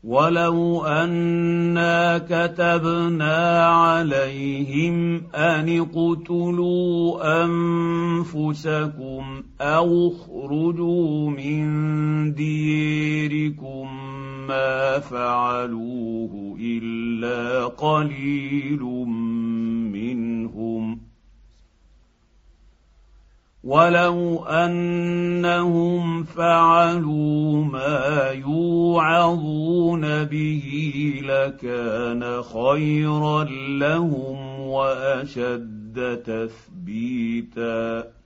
ولو أنا كتبنا عليهم أن اقتلوا أنفسكم أو اخرجوا من ديركم ما فعلوه إلا قليل منهم ولو أنهم فعلوا ما يوعظون به لكان خيرا لهم وأشد تثبيتا